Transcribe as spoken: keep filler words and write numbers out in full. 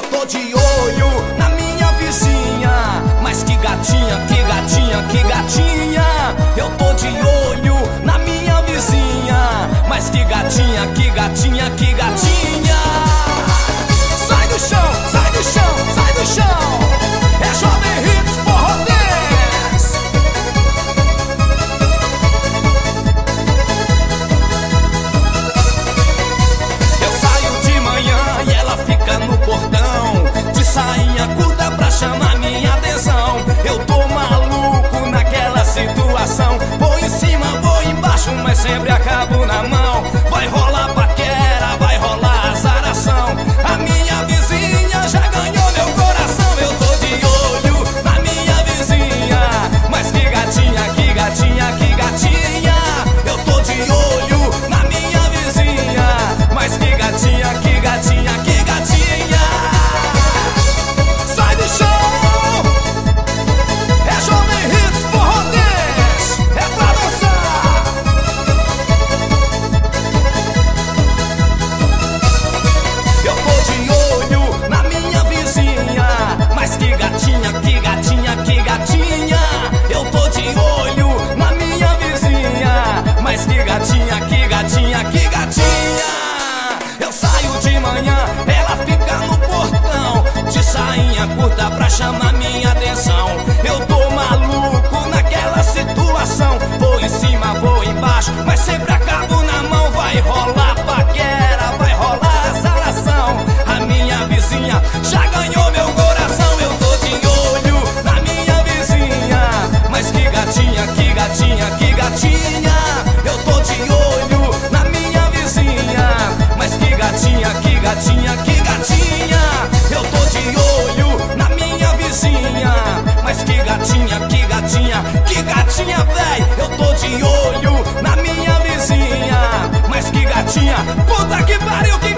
tô de olho na minha vizinha. Mas que gatinha, que gatinha, que gatinha. Eu tô de olho na minha vizinha. Mas que gatinha, que gatinha, que gatinha. Sai do chão, sai do chão, sai do chão. É Jovem Hits Forró Dance. Eu saio de manhã e ela fica no portão, de sainha curta pra chamar minha atenção. Eu tô maluco naquela situação. Vou em cima, vou embaixo, mas sempre acabo na mão. Vai rolar paquera, vai rolar azaração. A minha vizinha já ganhou meu coração. Eu tô de olho na minha vizinha. Mas que gatinha, que gatinha, que gatinha. Eu tô de olho na minha vizinha. Mas que gatinha, que gatinha, que gatinha. Sai do chão. É Jovem Hits Forró Dance. É pra dançar. Eu tô de olho na minha vizinha. Mas que gatinha, que gatinha, que gatinha. Eu tô de olho na minha vizinha. Mas que gatinha, que gatinha, que gatinha. Eu saio de manhã, ela fica no portão, de sainha curta pra chamar minha atenção. Eu tô maluco naquela situação. Vou em cima, vou embaixo, mas sempre acabo na mão. Vai rolar paquera, vai rolar azaração. A minha vizinha já ganhou meu coração. Eu tô de olho na minha vizinha. Mas que gatinha, que gatinha, que gatinha. Eu tô de olho na minha vizinha. Mas que gatinha, que gatinha, que gatinha. Eu tô de olho na minha vizinha. Mas que gatinha, que gatinha, que gatinha, véi. Eu tô de olho na minha vizinha. Mas que gatinha, puta que pariu, que